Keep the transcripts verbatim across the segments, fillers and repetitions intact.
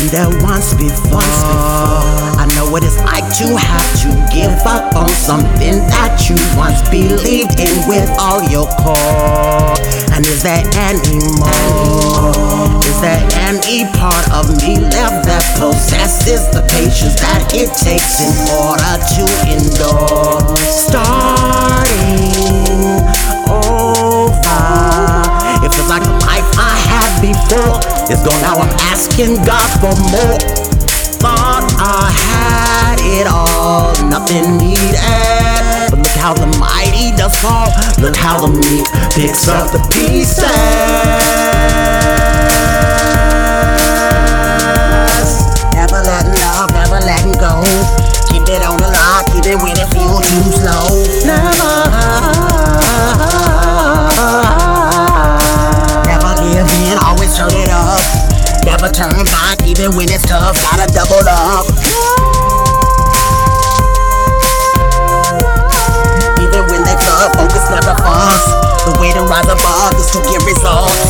been there once before. I know what it's like to have to give up on something that you once believed in with all your core. And is there any more? Is there any part of me left that possesses the patience that it takes in order to endure? Starting over. It feels like the life I had before is gone now. I'm asking God for more. Thought I had it all, nothing needed. But look how the mighty does fall. Look how the meek picks up the pieces. Never letting love, never letting go. Keep it on the lock, even when it feels too slow. Never. Always turn it up, never turn back, even when it's tough, gotta double up. Even when they flood, focus never fuss. The way to rise above is to get results.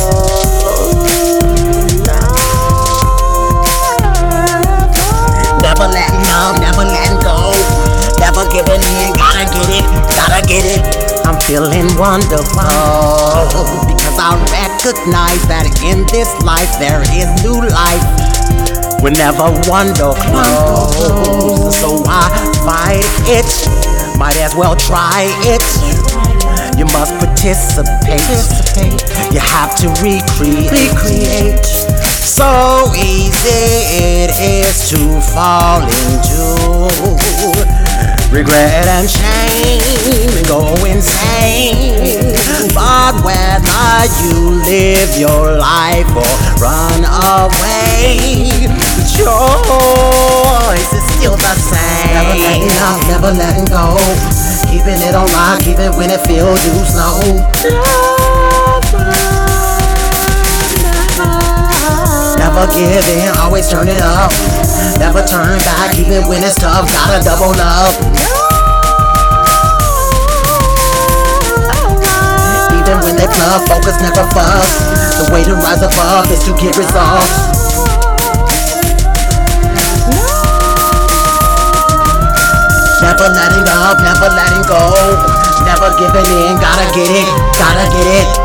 Never letting up, never letting go, never giving in, gotta get it, gotta get it. I'm feeling wonderful because I recognize that in this life there is new life whenever wonder closes. So I fight it, might as well try it. You must participate, you have to recreate. So easy it is to fall into regret and shame and go insane. But whether you live your life or run away, the choice is still the same. Never letting up, never letting go. Keeping it on lock, even when it feels too slow. Never, never, never give in, always turn it up. Never turn back, even when it's tough, gotta double up. Even when they club, focus never fuss. The way to rise above is to get results. Never letting up, never letting go, never giving in, gotta get it, gotta get it.